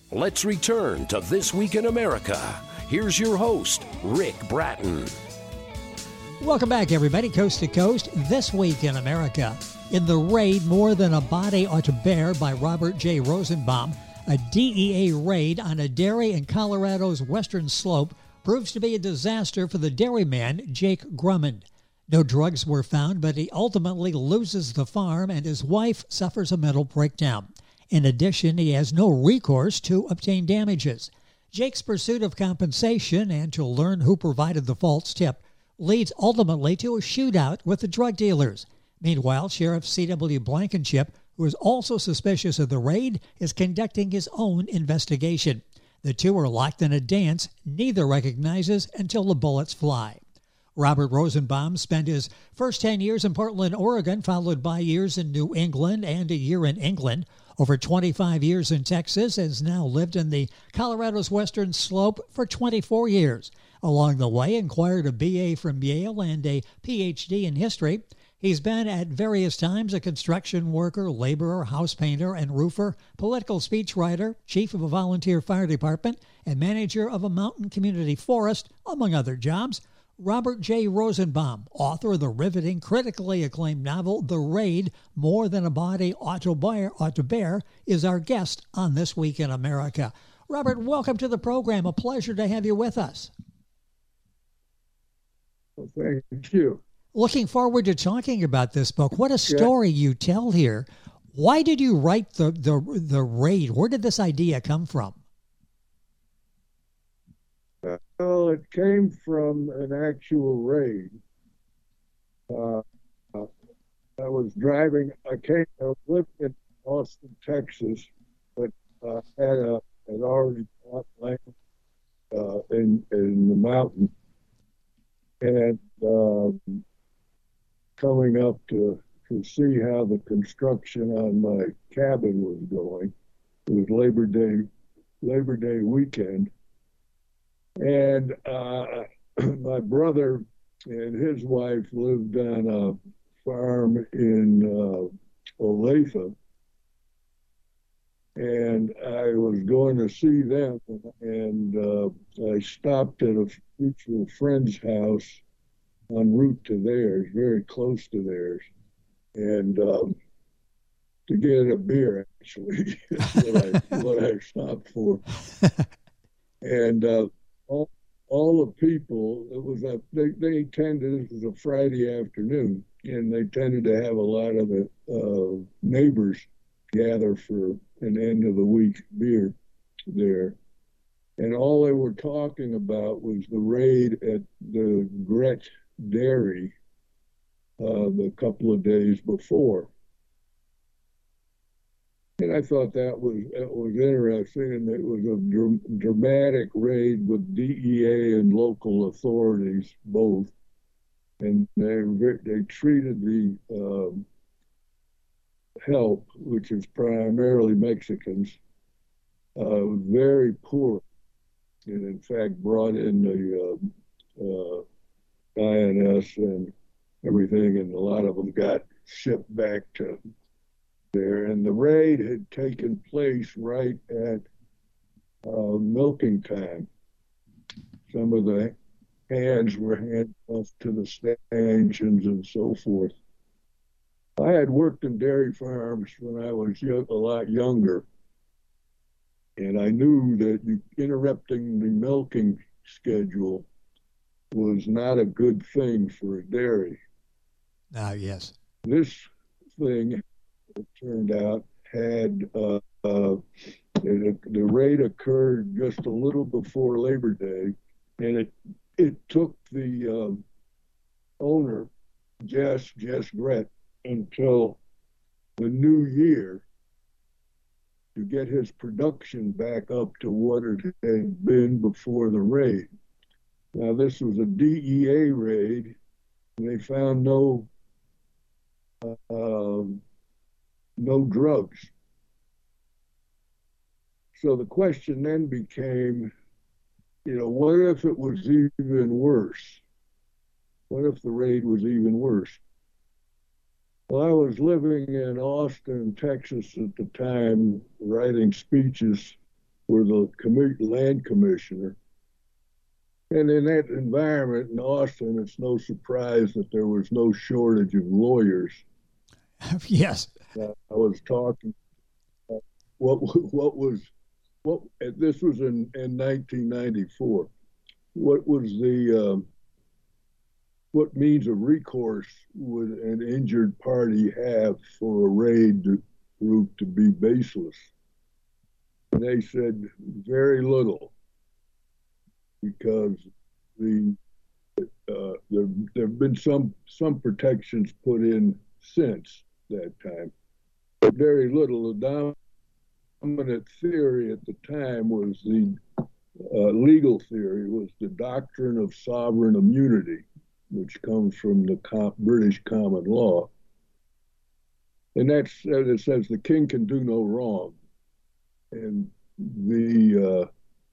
Let's return to This Week in America. Here's your host, Rick Bratton. Welcome back, everybody, coast to coast. This Week in America. In the raid, More Than a Body Ought to Bear by Robert J. Rosenbaum, a DEA raid on a dairy in Colorado's western slope proves to be a disaster for the dairyman, Jake Grummond. No drugs were found, but he ultimately loses the farm and his wife suffers a mental breakdown. In addition, he has no recourse to obtain damages. Jake's pursuit of compensation and to learn who provided the false tip leads ultimately to a shootout with the drug dealers. Meanwhile, Sheriff C.W. Blankenship, who is also suspicious of the raid, is conducting his own investigation. The two are locked in a dance neither recognizes until the bullets fly. Robert Rosenbaum spent his first 10 years in Portland, Oregon, followed by years in New England and a year in England. Over 25 years in Texas, has now lived in the Colorado's western slope for 24 years. Along the way, acquired a BA from Yale and a PhD in history. He's been at various times a construction worker, laborer, house painter, and roofer, political speechwriter, chief of a volunteer fire department, and manager of a mountain community forest, among other jobs. Robert J. Rosenbaum, author of the riveting, critically acclaimed novel The Raid, More Than a Body Ought to Bear, is our guest on This Week in America. Robert, welcome to the program. A pleasure to have you with us. Well, thank you. Looking forward to talking about this book. What a story you tell here. Why did you write the Raid? Where did this idea come from? Well, it came from an actual raid. I was driving. I lived in Austin, Texas, but had already bought land in the mountain, and coming up to see how the construction on my cabin was going. It was Labor Day weekend. And my brother and his wife lived on a farm in Olathe. And I was going to see them, and I stopped at a mutual friend's house en route to theirs, very close to theirs, and to get a beer, actually, is what I stopped for. And all the people, they tended, this was a Friday afternoon, and they tended to have a lot of the neighbors gather for an end of the week beer there. And all they were talking about was the raid at the Gret Dairy the couple of days before. And I thought that was interesting, and it was a dramatic raid with DEA and local authorities both, and they treated the help, which is primarily Mexicans, very poor, and in fact brought in the INS and everything, and a lot of them got shipped back to there. And the raid had taken place right at milking time. Some of the hands were handcuffed to the stanchions and so forth. I had worked in dairy farms when I was a lot younger, and I knew that interrupting the milking schedule was not a good thing for a dairy. Yes. This thing, it turned out, had the raid occurred just a little before Labor Day, and it took the owner, Jess Gret, until the new year to get his production back up to what it had been before the raid. Now, this was a DEA raid, and they found no drugs. So the question then became, what if it was even worse? What if the raid was even worse? Well, I was living in Austin, Texas at the time, writing speeches were the land commissioner. And in that environment in Austin, it's no surprise that there was no shortage of lawyers. Yes. I was talking. What this was in 1994. What was what means of recourse would an injured party have for a raid route to be baseless? And they said very little, because there have been some protections put in since that time, but very little. The dominant theory at the time was the legal theory was the doctrine of sovereign immunity, which comes from the British common law. And it says the king can do no wrong. And the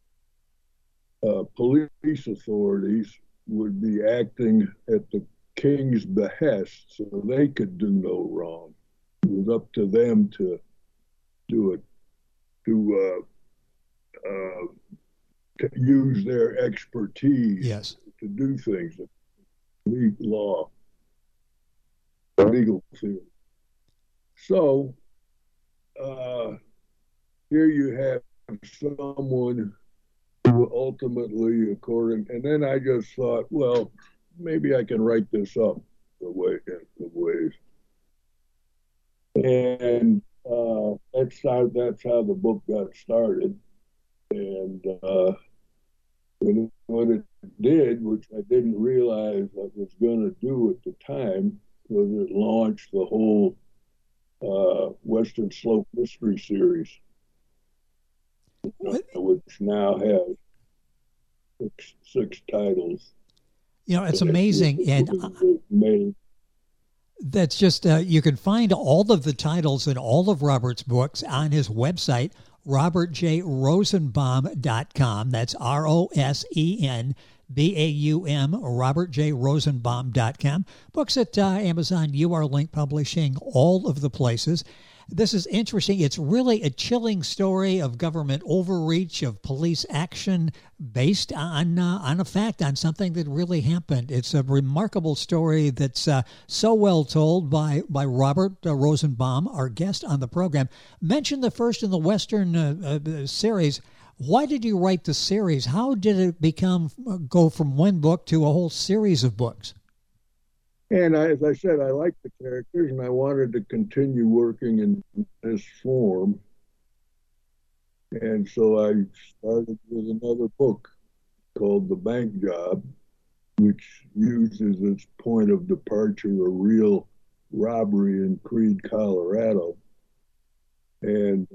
police authorities would be acting at the king's behest, so they could do no wrong. It was up to them to do it, to use their expertise, yes, to do things. Law, legal theory. So here you have someone who ultimately, and then I just thought, well, maybe I can write this up the ways. And that's how the book got started. And what it did, which I didn't realize I was going to do at the time, was it launched the whole Western Slope Mystery Series, which now has six titles. You know, it's amazing. And that's just, you can find all of the titles and all of Robert's books on his website, robertjrosenbaum.com. That's ROSENBAUM, robertjrosenbaum.com. Books at Amazon, UR Link Publishing, all of the places. This is interesting. It's really a chilling story of government overreach, of police action based on a fact, on something that really happened. It's a remarkable story that's so well told by Robert Rosenbaum, our guest on the program. Mentioned the first in the Western series. Why did you write the series? How did it go from one book to a whole series of books? And as I said, I liked the characters, and I wanted to continue working in this form. And so I started with another book called The Bank Job, which uses its point of departure a real robbery in Creede, Colorado. And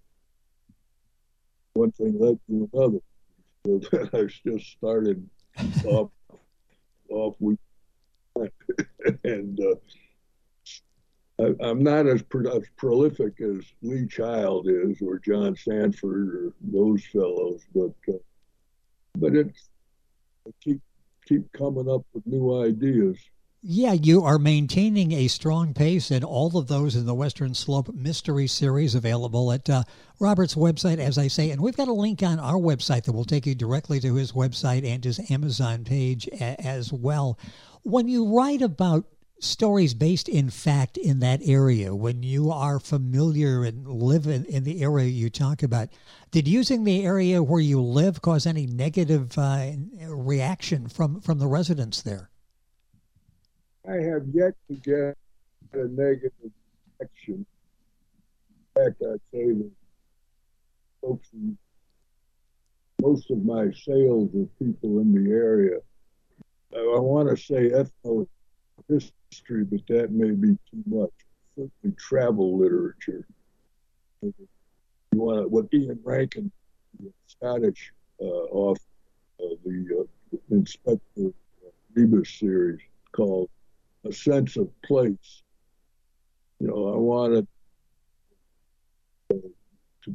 one thing led to another. So then I just started off with and I'm not as prolific as Lee Child is, or John Sanford, or those fellows, but it's I keep coming up with new ideas. Yeah, you are maintaining a strong pace in all of those in the Western Slope Mystery Series, available at Robert's website, as I say. And we've got a link on our website that will take you directly to his website and his Amazon page as well. When you write about stories based in fact in that area, when you are familiar and live in the area you talk about, did using the area where you live cause any negative reaction from the residents there? I have yet to get a negative reaction. In fact, I'd say that most of my sales are people in the area. I want to say ethno-history, but that may be too much. Certainly travel literature. You want what Ian Rankin, the Scottish author of the Inspector Rebus series, called A Sense of Place. I wanted to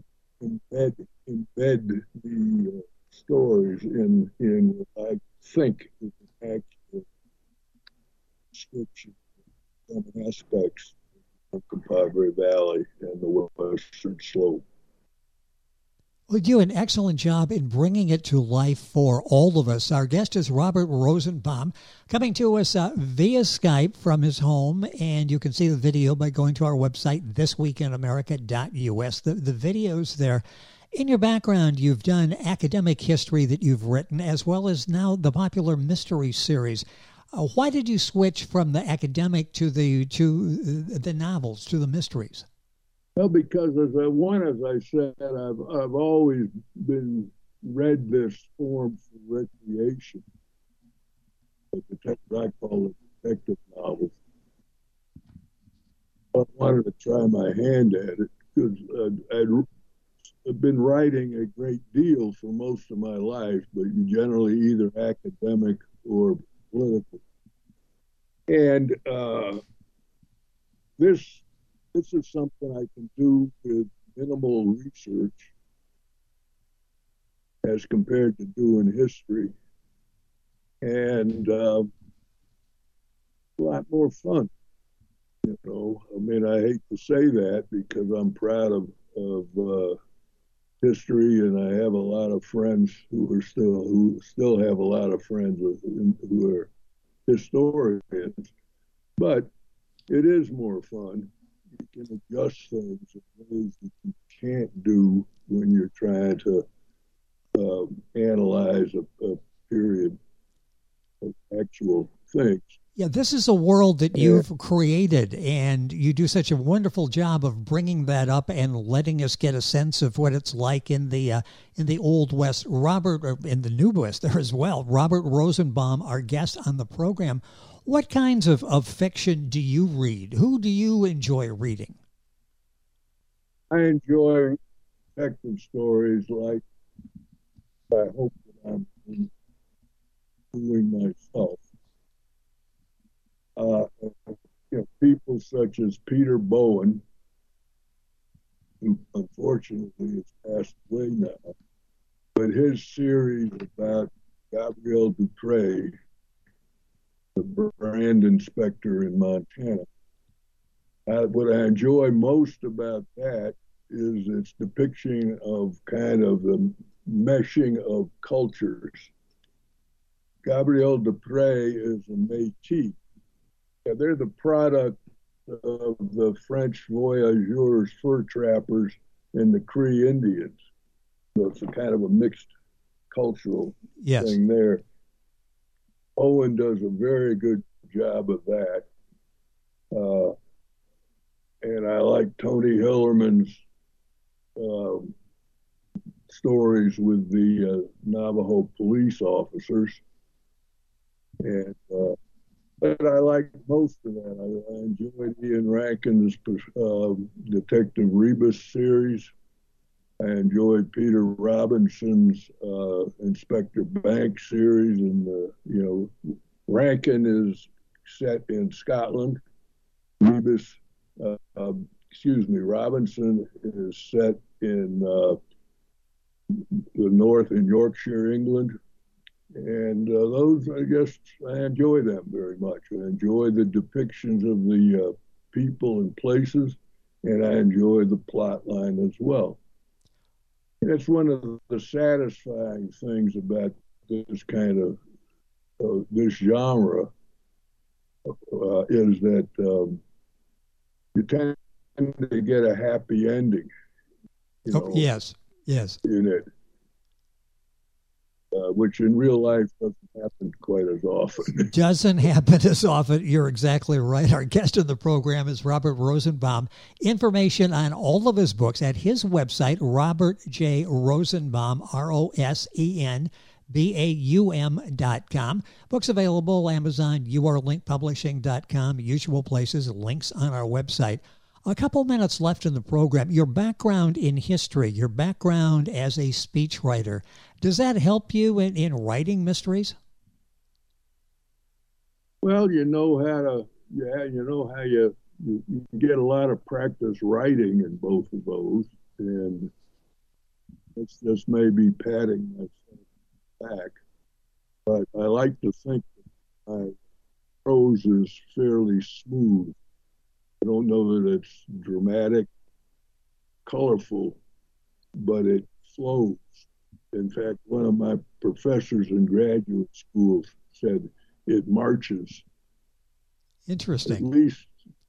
embed the stories in what I think is an actual description of some aspects of Compadre Valley and the Western Slope. Well, you do an excellent job in bringing it to life for all of us. Our guest is Robert Rosenbaum, coming to us via Skype from his home, and you can see the video by going to our website, thisweekinamerica.us. The video's there. In your background, you've done academic history that you've written, as well as now the popular mystery series. Why did you switch from the academic to the novels, to the mysteries? Well, because as I said, I've always been read this form for recreation. I call it detective novels. I wanted to try my hand at it because I've been writing a great deal for most of my life, but generally either academic or political. And this is something I can do with minimal research as compared to doing history, and a lot more fun. You know, I mean, I hate to say that because I'm proud of history, and I have a lot of friends who still have a lot of friends who are historians, but it is more fun. You can adjust things in ways that you can't do when you're trying to analyze a period of actual things. Yeah, this is a world that you've created, and you do such a wonderful job of bringing that up and letting us get a sense of what it's like in the Old West. In the New West there as well. Robert Rosenbaum, our guest on the program. What kinds of fiction do you read? Who do you enjoy reading? I enjoy detective stories like I hope that I'm doing myself. People such as Peter Bowen, who unfortunately has passed away now, but his series about Gabrielle Dupre, the brand inspector in Montana. What I enjoy most about that is its depiction of kind of the meshing of cultures. Gabrielle Dupre is a Métis. Yeah, they're the product of the French voyageurs, fur trappers, and the Cree Indians. So it's a kind of a mixed cultural thing there. Owen does a very good job of that. And I like Tony Hillerman's stories with the Navajo police officers. And but I like most of that. I enjoyed Ian Rankin's Detective Rebus series. I enjoyed Peter Robinson's Inspector Banks series, and Rankin is set in Scotland. Robinson is set in the north in Yorkshire, England. And those, I guess, I enjoy them very much. I enjoy the depictions of the people and places, and I enjoy the plot line as well. That's one of the satisfying things about this kind of this genre is that you tend to get a happy ending. Yes. In it. Which in real life doesn't happen quite as often. Doesn't happen as often. You're exactly right. Our guest in the program is Robert Rosenbaum. Information on all of his books at his website, Robert J. Rosenbaum, ROSENBAUM.com. Books available, Amazon, urlinkpublishing.com, usual places, links on our website. A couple minutes left in the program. Your background in history, your background as a speechwriter, does that help you in writing mysteries? Well, you know how you get a lot of practice writing in both of those, and it's just maybe patting myself back. But I like to think that my prose is fairly smooth. I don't know that it's dramatic, colorful, but it flows. In fact, one of my professors in graduate school said it marches. Interesting. At least,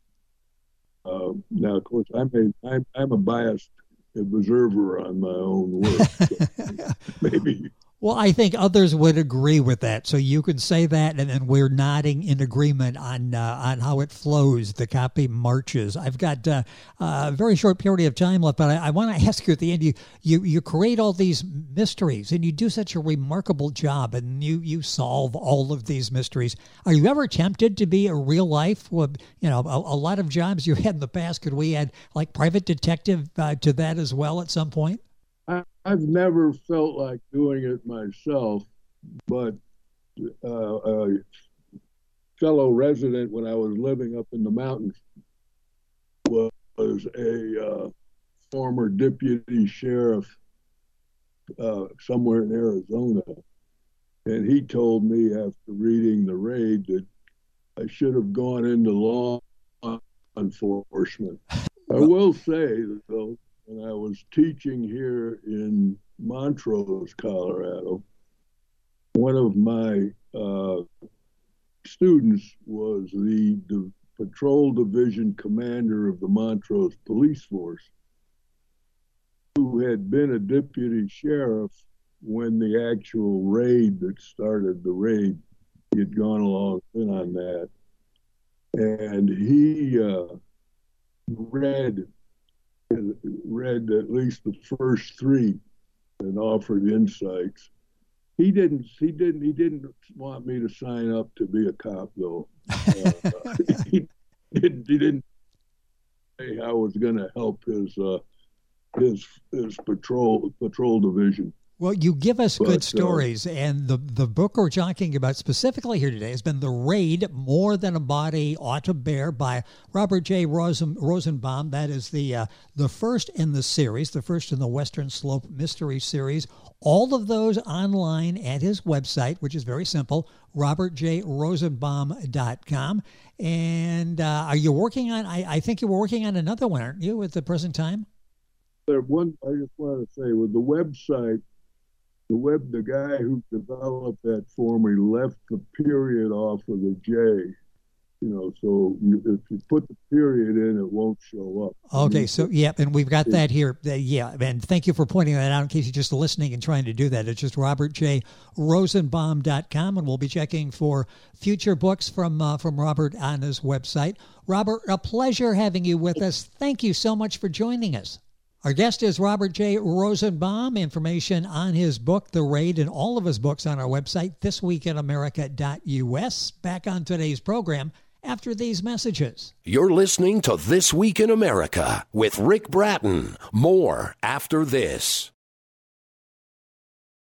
now, of course, I'm a biased observer on my own work. So maybe. Well, I think others would agree with that. So you can say that, and then we're nodding in agreement on how it flows. The copy marches. I've got a very short period of time left, but I want to ask you at the end. You create all these mysteries, and you do such a remarkable job, and you solve all of these mysteries. Are you ever tempted to be a real life? A lot of jobs you had in the past. Could we add like private detective to that as well at some point? I've never felt like doing it myself, but a fellow resident when I was living up in the mountains was a former deputy sheriff somewhere in Arizona. And he told me after reading The Raid that I should have gone into law enforcement. I will say, though, when I was teaching here in Montrose, Colorado, one of my students was the patrol division commander of the Montrose police force, who had been a deputy sheriff when the actual raid that started the raid, he had gone along on that. And he read at least the first three and offered insights. He didn't want me to sign up to be a cop, though. He didn't say I was going to help his patrol division. Well, you give us good stories, and the book we're talking about specifically here today has been The Raid, More Than a Body Ought to Bear by Robert J. Rosenbaum. That is the first in the series, the first in the Western Slope Mystery Series. All of those online at his website, which is very simple, robertjrosenbaum.com. And are you working on, I think you were working on another one, aren't you, at the present time? I just want to say, with the website, the guy who developed that for me left the period off of the J, so if you put the period in, it won't show up. Okay, so and we've got that here. And thank you for pointing that out in case you're just listening and trying to do that. It's just robertjrosenbaum.com, and we'll be checking for future books from Robert on his website. Robert, a pleasure having you with us. Thank you so much for joining us. Our guest is Robert J. Rosenbaum. Information on his book, The Raid, and all of his books on our website, thisweekinamerica.us. Back on today's program after these messages. You're listening to This Week in America with Rick Bratton. More after this.